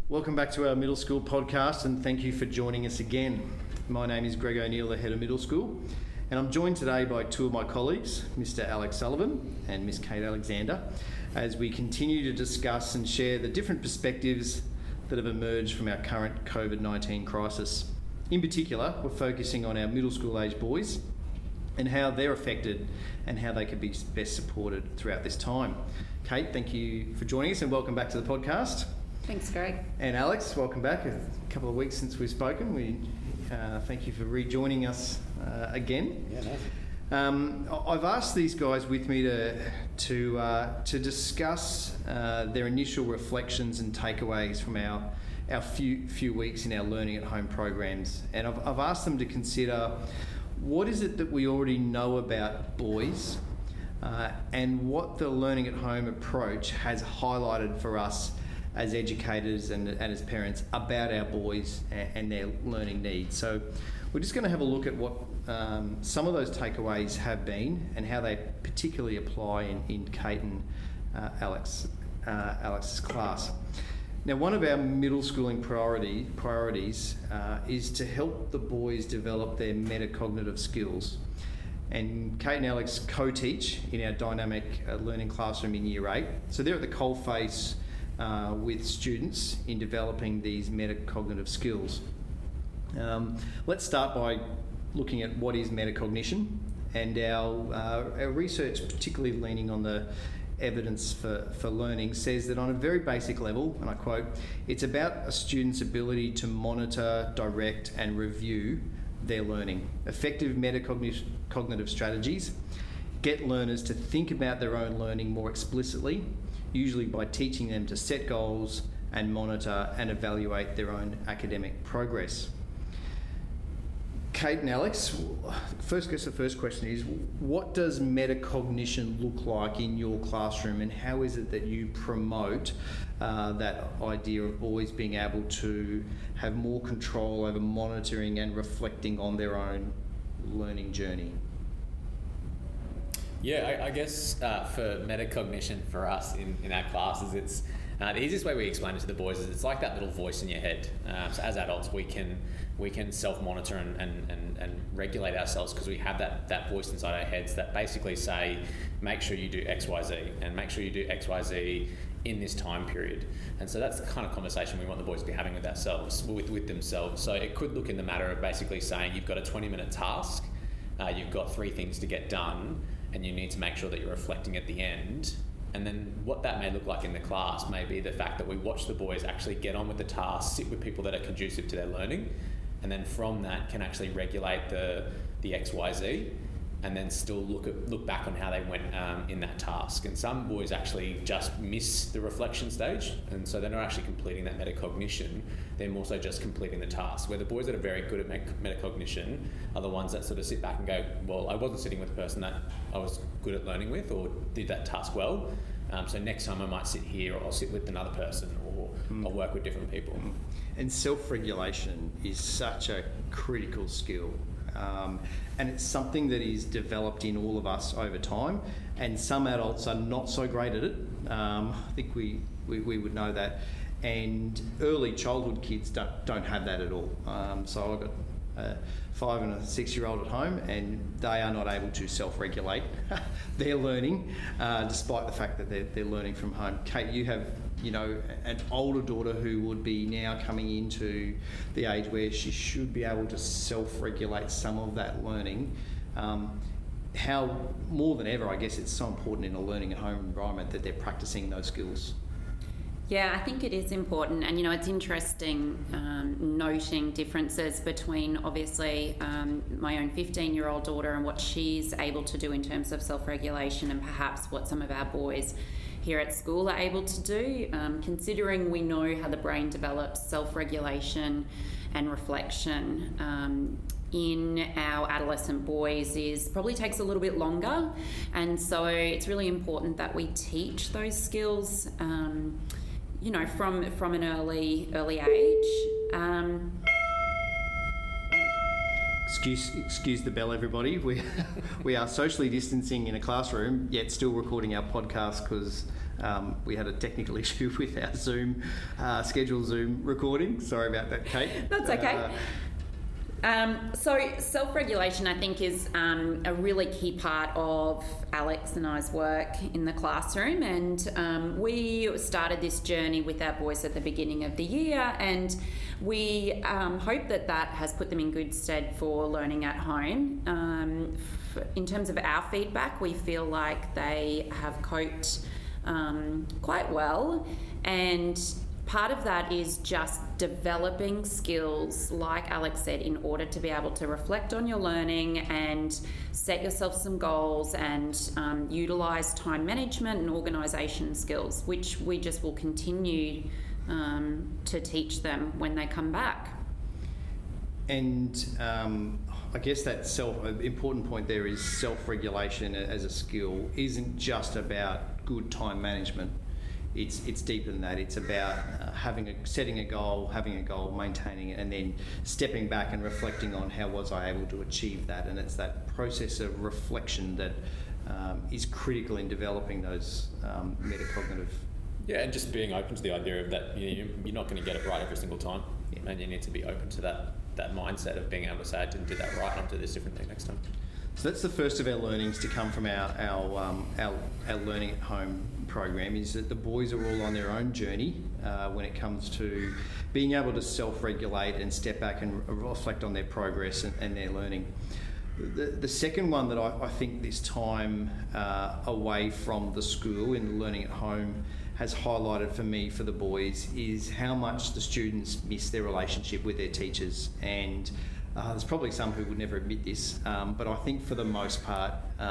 Welcome back to our middle school podcast, and thank you for joining us again. My name is Greg O'Neill, the head of middle school, and I'm joined today by two of my colleagues, Mr. Alex Sullivan and Miss Kate Alexander, as we continue to discuss and share the different perspectives that have emerged from our current COVID-19 crisis. In particular, we're focusing on our middle school age boys and how they're affected and how they can be best supported throughout this time. Kate, thank you for joining us and welcome back to the podcast. Thanks, Greg. And Alex, welcome back. A couple of weeks since we've spoken. We thank you for rejoining us again. Yeah, nice. I've asked these guys with me to discuss their initial reflections and takeaways from our few weeks in our learning at home programs, and I've asked them to consider what is it that we already know about boys, and what the learning at home approach has highlighted for us as educators and as parents about our boys and their learning needs. So we're just going to have a look at what some of those takeaways have been and how they particularly apply in Kate and Alex's class. Now, one of our middle schooling priorities is to help the boys develop their metacognitive skills. And Kate and Alex co-teach in our dynamic learning classroom in Year 8. So they're at the coalface with students in developing these metacognitive skills. Let's start by looking at what is metacognition, and our research, particularly leaning on the evidence for learning, says that on a very basic level, and I quote, it's about a student's ability to monitor, direct and review their learning. Effective metacognitive strategies get learners to think about their own learning more explicitly, usually by teaching them to set goals and monitor and evaluate their own academic progress. Kate and Alex, the first question is, what does metacognition look like in your classroom, and how is it that you promote that idea of boys being able to have more control over monitoring and reflecting on their own learning journey? Yeah, I guess for metacognition for us in our classes, it's the easiest way we explain it to the boys is it's like that little voice in your head. So as adults, we can self-monitor and regulate ourselves because we have that voice inside our heads that basically say, make sure you do X, Y, Z, and make sure you do X, Y, Z in this time period. And so that's the kind of conversation we want the boys to be having with themselves. So it could look in the matter of basically saying you've got a 20-minute task, you've got 3 things to get done, and you need to make sure that you're reflecting at the end. And then what that may look like in the class may be the fact that we watch the boys actually get on with the task, sit with people that are conducive to their learning, and then from that can actually regulate the X, Y, Z, and then still look back on how they went in that task. And some boys actually just miss the reflection stage, and so they're not actually completing that metacognition, they're more so just completing the task. Where the boys that are very good at metacognition are the ones that sort of sit back and go, well, I wasn't sitting with the person that I was good at learning with or did that task well, so next time I might sit here, or I'll sit with another person, or I'll work with different people. And self-regulation is such a critical skill. And it's something that is developed in all of us over time, and some adults are not so great at it. I think we would know that, and early childhood kids don't have that at all. So I've got a 5 and a 6-year-old at home, and they are not able to self-regulate their learning, despite the fact that they're learning from home. Kate, you have an older daughter who would be now coming into the age where she should be able to self-regulate some of that learning. How, more than ever, I guess it's so important in a learning at home environment that they're practicing those skills. Yeah, I think it is important, and it's interesting noting differences between obviously my own 15-year-old daughter and what she's able to do in terms of self-regulation, and perhaps what some of our boys here at school are able to do, considering we know how the brain develops self-regulation and reflection in our adolescent boys probably takes a little bit longer, and so it's really important that we teach those skills from an early age. Excuse the bell, everybody. We are socially distancing in a classroom, yet still recording our podcast because We had a technical issue with our scheduled Zoom recording. Sorry about that, Kate. That's okay. So self-regulation, I think, is a really key part of Alex and I's work in the classroom, and we started this journey with our boys at the beginning of the year, and we hope that has put them in good stead for learning at home. In terms of our feedback, we feel like they have coped quite well, and part of that is just developing skills, like Alex said, in order to be able to reflect on your learning and set yourself some goals and utilise time management and organisation skills, which we just will continue to teach them when they come back. And I guess that important point there is self-regulation as a skill isn't just about good time management. It's deeper than that. It's about setting a goal, having a goal, maintaining it, and then stepping back and reflecting on how was I able to achieve that. And it's that process of reflection that is critical in developing those metacognitive. Yeah, and just being open to the idea of that you're not going to get it right every single time, and you need to be open to that mindset of being able to say, I didn't do that right, I'll do this different thing next time. So that's the first of our learnings to come from our learning at home program, is that the boys are all on their own journey when it comes to being able to self-regulate and step back and reflect on their progress and their learning. The second one that I think this time away from the school in learning at home has highlighted for me, for the boys, is how much the students miss their relationship with their teachers. And there's probably some who would never admit this, but I think for the most part,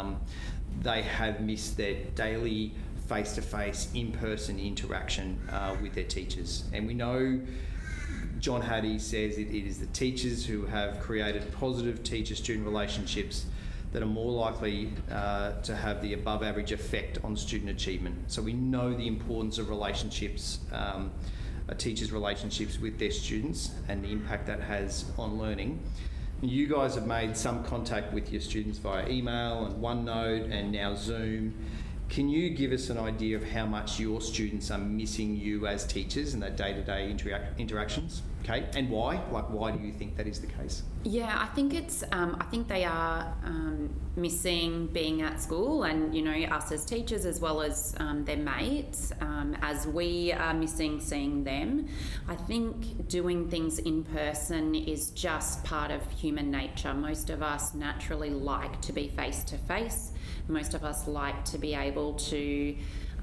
they have missed their daily face-to-face, in-person interaction with their teachers. And we know John Hattie says it is the teachers who have created positive teacher-student relationships that are more likely to have the above-average effect on student achievement. So we know the importance of relationships, teachers' relationships with their students, and the impact that has on learning. You guys have made some contact with your students via email and OneNote and now Zoom. Can you give us an idea of how much your students are missing you as teachers and their day-to-day interactions? Okay, and why? Why do you think that is the case? Yeah, I think it's. I think they are missing being at school, and us as teachers as well as their mates, as we are missing seeing them. I think doing things in person is just part of human nature. Most of us naturally like to be face to face. Most of us like to be able to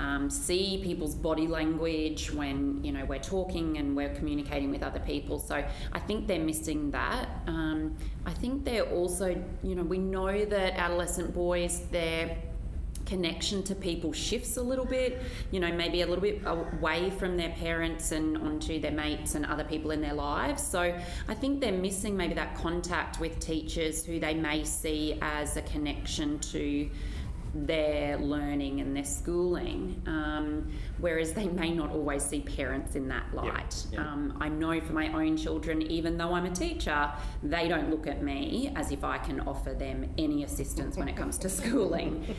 see people's body language when we're talking and we're communicating with other people. So I think they're missing that. I think they're also, we know that adolescent boys, their connection to people shifts a little bit, maybe a little bit away from their parents and onto their mates and other people in their lives. So I think they're missing maybe that contact with teachers who they may see as a connection to their learning and their schooling, whereas they may not always see parents in that light. Yep. I know for my own children, even though I'm a teacher, they don't look at me as if I can offer them any assistance when it comes to schooling.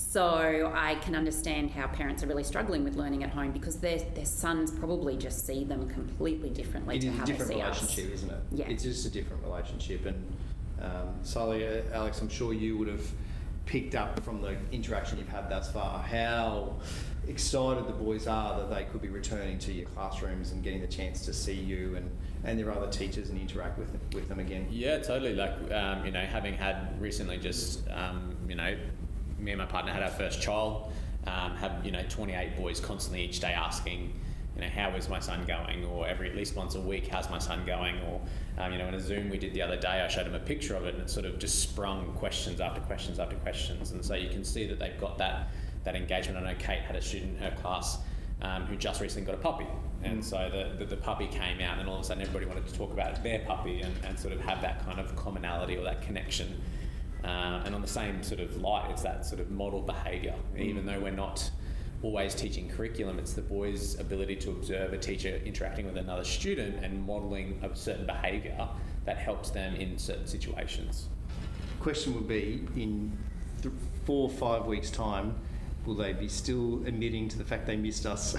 So I can understand how parents are really struggling with learning at home, because their sons probably just see them completely differently to how they see us. It is a different relationship, isn't it? Yeah. It's just a different relationship. And Sally, Alex, I'm sure you would have picked up from the interaction you've had thus far how excited the boys are that they could be returning to your classrooms and getting the chance to see you and their other teachers and interact with them again. Yeah, totally. Having had recently just, me and my partner had our first child, have 28 boys constantly each day asking, how is my son going? Or at least once a week, how's my son going? Or, in a Zoom we did the other day, I showed him a picture of it, and it sort of just sprung questions after questions after questions. And so you can see that they've got that engagement. I know Kate had a student in her class who just recently got a puppy. And so the puppy came out, and all of a sudden everybody wanted to talk about their puppy and sort of have that kind of commonality or that connection. And on the same sort of light, it's that sort of model behaviour. Even though we're not always teaching curriculum, it's the boys' ability to observe a teacher interacting with another student and modelling a certain behaviour that helps them in certain situations. Question would be, in 4 or 5 weeks' time, will they be still admitting to the fact they missed us?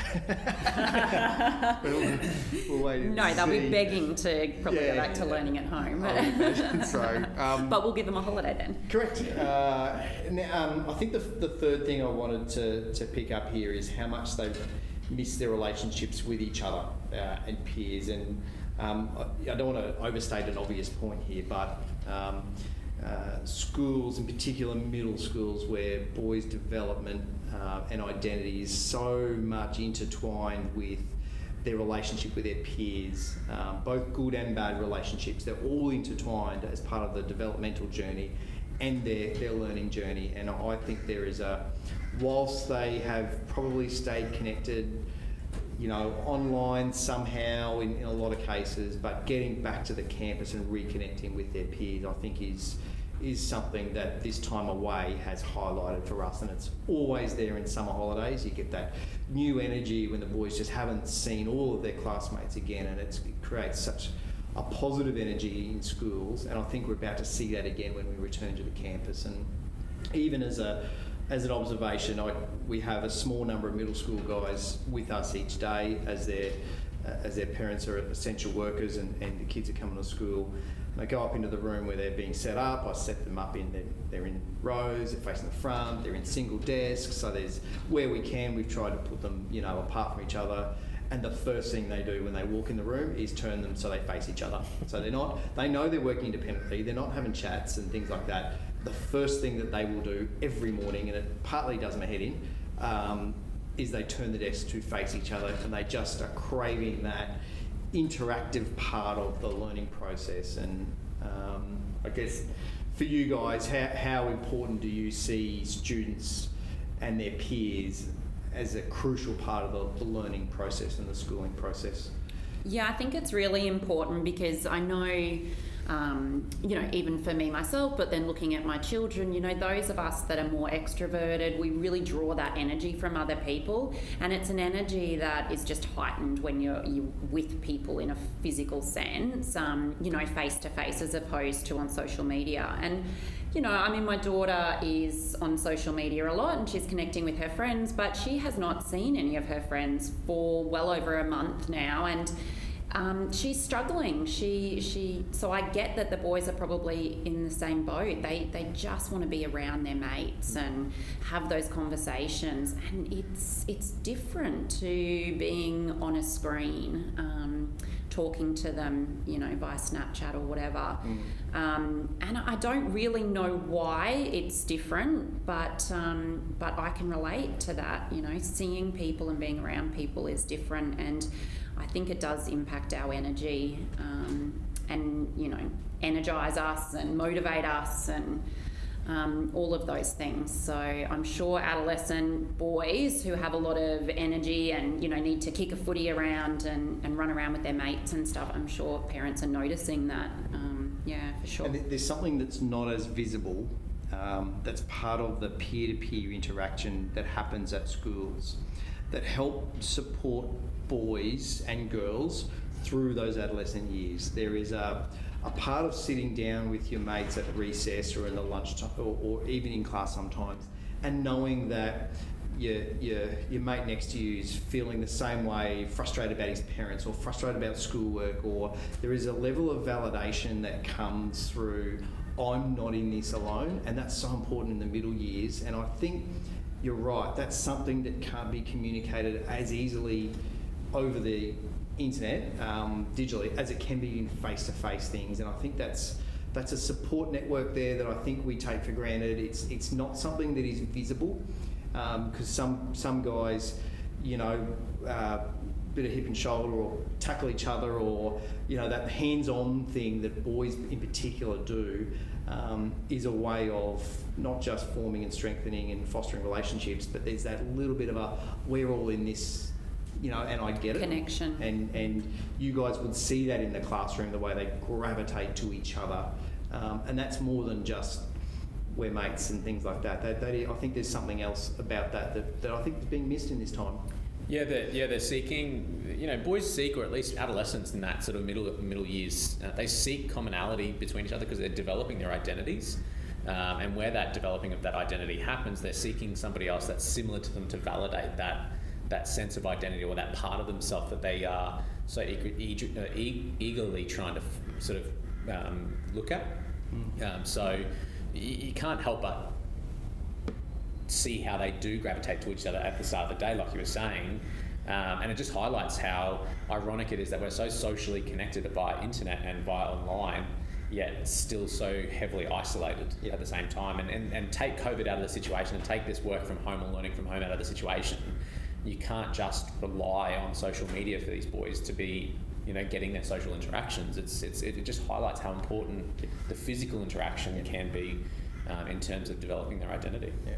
we'll wait and No, they'll see. be begging to probably go back to learning at home. I would imagine so. But we'll give them a holiday then. Correct. Now, I think the third thing I wanted to pick up here is how much they've missed their relationships with each other and peers. And I don't want to overstate an obvious point here, but schools, in particular middle schools, where boys' development and identity is so much intertwined with their relationship with their peers, both good and bad relationships, they're all intertwined as part of the developmental journey and their learning journey. And I think there is whilst they have probably stayed connected, online somehow in a lot of cases, but getting back to the campus and reconnecting with their peers, I think is something that this time away has highlighted for us, and it's always there in summer holidays. You get that new energy when the boys just haven't seen all of their classmates again, and it creates such a positive energy in schools, and I think we're about to see that again when we return to the campus. And even as an observation, we have a small number of middle school guys with us each day as their parents are essential workers and the kids are coming to school. And I go up into the room where they're being set up. I set them up they're in rows, they're facing the front, they're in single desks. So there's where we can, we've tried to put them, apart from each other. And the first thing they do when they walk in the room is turn them so they face each other. So they know they're working independently, they're not having chats and things like that. The first thing that they will do every morning, and it partly does my head in, is they turn the desks to face each other, and they just are craving that interactive part of the learning process. And I guess for you guys, how important do you see students and their peers as a crucial part of the learning process and the schooling process? Yeah, I think it's really important because I know, even for me myself, but then looking at my children, those of us that are more extroverted, we really draw that energy from other people, and it's an energy that is just heightened when you're with people in a physical sense, face to face as opposed to on social media. And my daughter is on social media a lot and she's connecting with her friends, but she has not seen any of her friends for well over a month now, and she's struggling. So I get that the boys are probably in the same boat. They just want to be around their mates and have those conversations, and it's different to being on a screen, talking to them, via Snapchat or whatever. And I don't really know why it's different, but I can relate to that. Seeing people and being around people is different, and I think it does impact our energy, and energize us and motivate us and all of those things. So I'm sure adolescent boys who have a lot of energy and need to kick a footy around and run around with their mates and stuff, I'm sure parents are noticing that. For sure. And there's something that's not as visible, that's part of the peer-to-peer interaction that happens at schools that help support boys and girls through those adolescent years. There is a part of sitting down with your mates at recess or in the lunchtime or even in class sometimes, and knowing that your mate next to you is feeling the same way, frustrated about his parents or frustrated about schoolwork, or there is a level of validation that comes through, I'm not in this alone, and that's so important in the middle years. And I think you're right, that's something that can't be communicated as easily over the internet, digitally, as it can be in face-to-face things. And I think that's a support network there that I think we take for granted. It's not something that is visible, because some guys, bit of hip and shoulder or tackle each other, or that hands-on thing that boys in particular do, is a way of not just forming and strengthening and fostering relationships, but there's that little bit of a, we're all in this, and I get it. Connection. And you guys would see that in the classroom, the way they gravitate to each other. And that's more than just we're mates and things like that. I think there's something else about that I think is being missed in this time. Yeah, they're seeking, boys seek, or at least adolescents in that sort of middle years, they seek commonality between each other because they're developing their identities. And where that developing of that identity happens, they're seeking somebody else that's similar to them to validate that sense of identity or that part of themselves that they are so eagerly trying to sort of look at. So you can't help but see how they do gravitate to each other at the start of the day, like you were saying. And it just highlights how ironic it is that we're so socially connected via internet and via online, yet still so heavily isolated at the same time. And take COVID out of the situation and take this work from home or learning from home out of the situation. You can't just rely on social media for these boys to be, getting their social interactions. It just highlights how important the physical interaction can be in terms of developing their identity. Yeah.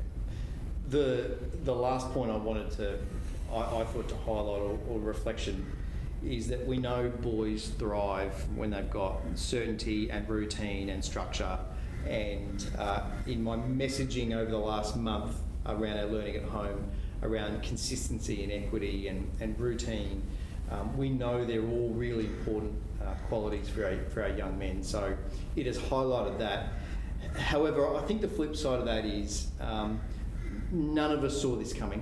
The last point I wanted to, I thought to highlight or reflection is that we know boys thrive when they've got certainty and routine and structure. And in my messaging over the last month around our learning at home, around consistency and equity and routine, we know they're all really important qualities for our young men. So it has highlighted that. However, I think the flip side of that is none of us saw this coming.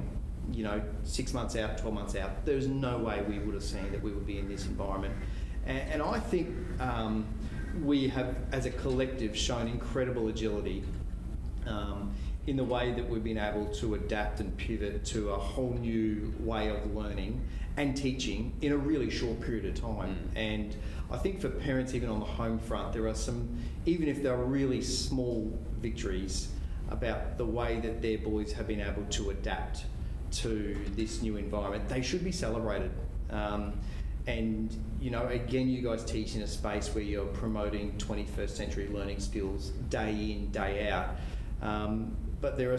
6 months out, 12 months out, there's no way we would have seen that we would be in this environment. And I think we have, as a collective, shown incredible agility in the way that we've been able to adapt and pivot to a whole new way of learning and teaching in a really short period of time. And I think for parents, even on the home front, there are some, even if they're really small victories, about the way that their boys have been able to adapt to this new environment. They should be celebrated. And again, you guys teach in a space where you're promoting 21st century learning skills day in, day out. But I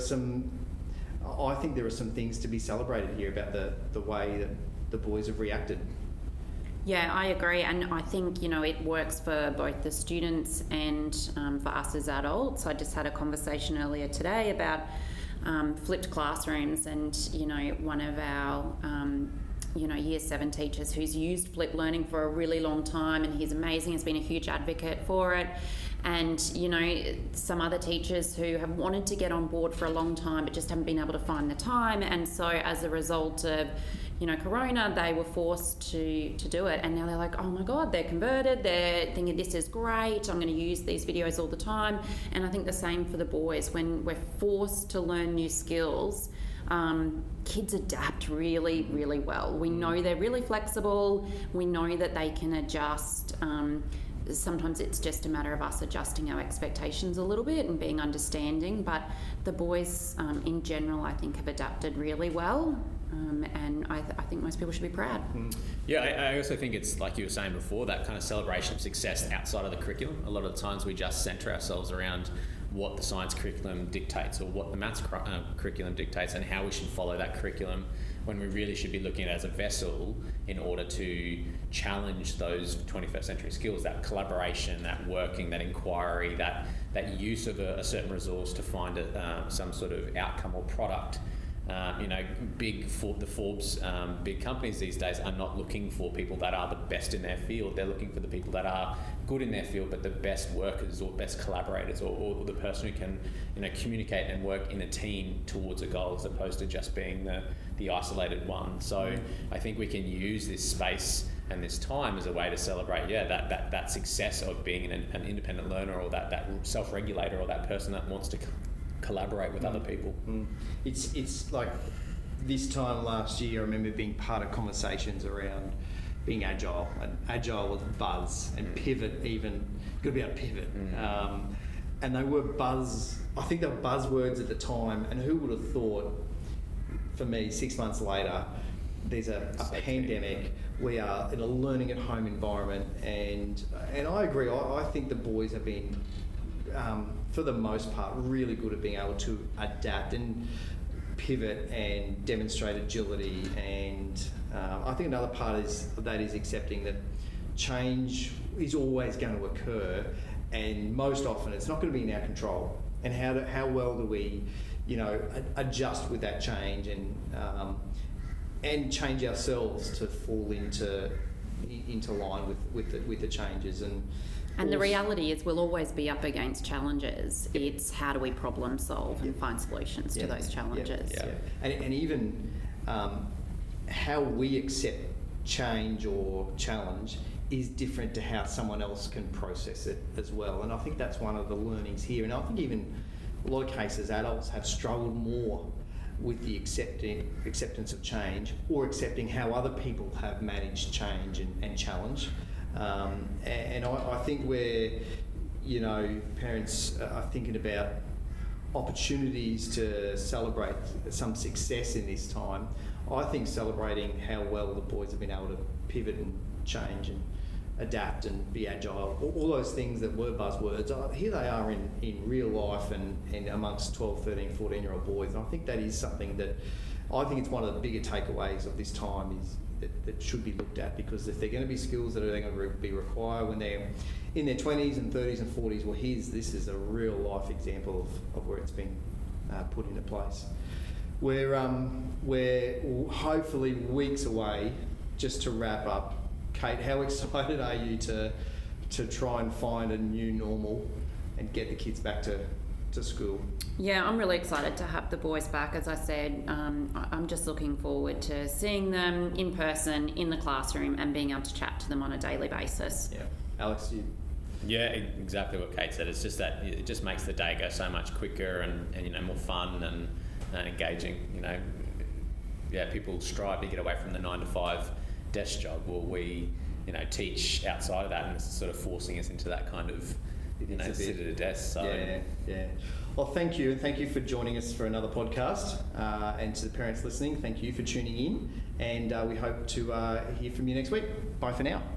think there are some things to be celebrated here about the way that the boys have reacted. Yeah, I agree, and I think it works for both the students and for us as adults. I just had a conversation earlier today about flipped classrooms, and one of our Year 7 teachers who's used flipped learning for a really long time, and he's amazing, has been a huge advocate for it. And some other teachers who have wanted to get on board for a long time but just haven't been able to find the time, and so as a result of Corona, they were forced to do it, and now they're like, oh my God, they're converted, they're thinking this is great, I'm going to use these videos all the time. And I think the same for the boys. When we're forced to learn new skills, kids adapt really, really well. We know they're really flexible, we know that they can adjust. Sometimes it's just a matter of us adjusting our expectations a little bit and being understanding, but the boys in general, I think, have adapted really well. And I think most people should be proud. Yeah, I also think it's, like you were saying before, that kind of celebration of success outside of the curriculum. A lot of the times we just centre ourselves around what the science curriculum dictates or what the maths curriculum dictates and how we should follow that curriculum, when we really should be looking at it as a vessel in order to challenge those 21st century skills, that collaboration, that working, that inquiry, that use of a certain resource to find some sort of outcome or product. The Forbes big companies these days are not looking for people that are the best in their field. They're looking for the people that are good in their field, but the best workers or best collaborators, or the person who can communicate and work in a team towards a goal, as opposed to just being the isolated one. So I think we can use this space and this time as a way to celebrate that success of being an independent learner, or that self-regulator, or that person that wants to collaborate with other people. It's like this time last year, I remember being part of conversations around being agile, and agile was buzz, and pivot, even got to be able to pivot. And they were I think they were buzzwords at the time, and who would have thought, for me, 6 months later, there's a pandemic, we are in a learning at home environment, and I agree, I think the boys have been for the most part, really good at being able to adapt and pivot and demonstrate agility. And I think another part is accepting that change is always going to occur, and most often it's not going to be in our control. And how well do we, adjust with that change and change ourselves to fall into into line with the changes. And the reality is we'll always be up against challenges. It's how do we problem solve and find solutions to those challenges. And even how we accept change or challenge is different to how someone else can process it as well. And I think that's one of the learnings here. And I think even a lot of cases adults have struggled more with the acceptance of change, or accepting how other people have managed change and challenge. And I think where, parents are thinking about opportunities to celebrate some success in this time, I think celebrating how well the boys have been able to pivot and change and adapt and be agile, all those things that were buzzwords, here they are in real life and amongst 12, 13, 14-year-old boys. And I think that is something that I think it's one of the bigger takeaways of this time is that should be looked at, because if they're going to be skills that are going to be required when they're in their 20s and 30s and 40s, well, this is a real life example of where it's been put into place. We're hopefully weeks away. Just to wrap up, Kate, how excited are you to try and find a new normal and get the kids back to school? Yeah, I'm really excited to have the boys back. As I said, I'm just looking forward to seeing them in person, in the classroom, and being able to chat to them on a daily basis. Yeah. Alex, you? Yeah, exactly what Kate said. It's just that it just makes the day go so much quicker and more fun and engaging. People strive to get away from the 9-to-5 desk job. Well, we teach outside of that, and it's sort of forcing us into that kind of sit at a desk. So yeah. Well, thank you, and thank you for joining us for another podcast. And to the parents listening, thank you for tuning in, and we hope to hear from you next week. Bye for now.